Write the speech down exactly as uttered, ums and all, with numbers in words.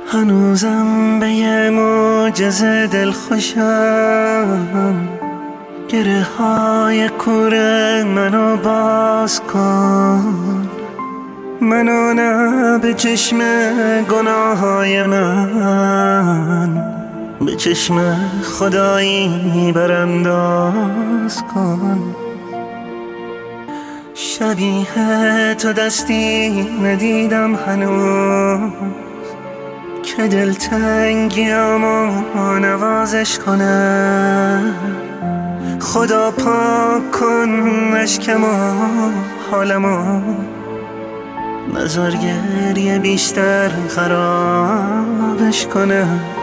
هنوزم به یه معجزه دل خوشم، گره های کوره منو باز کن، منو نه به چشم گناه های من، به چشم خدایی برانداز کن. شبیه تو دستی ندیدم هنوز که دلتنگیامو نوازش کنه. خدا پاک کن اشکمو حالمو، نذار گریه بیشتر خرابش کنه.